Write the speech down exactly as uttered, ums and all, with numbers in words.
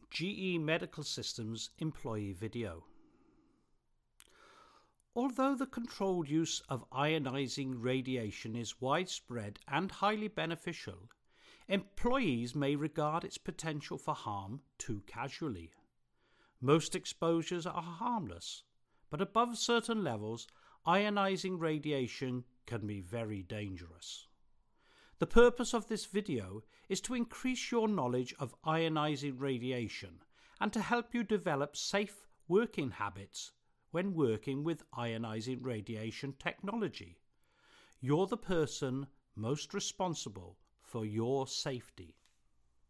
G E Medical Systems employee video. Although the controlled use of ionizing radiation is widespread and highly beneficial, employees may regard its potential for harm too casually. Most exposures are harmless, but above certain levels, ionizing radiation can be very dangerous. The purpose of this video is to increase your knowledge of ionizing radiation and to help you develop safe working habits when working with ionizing radiation technology. You're the person most responsible for your safety.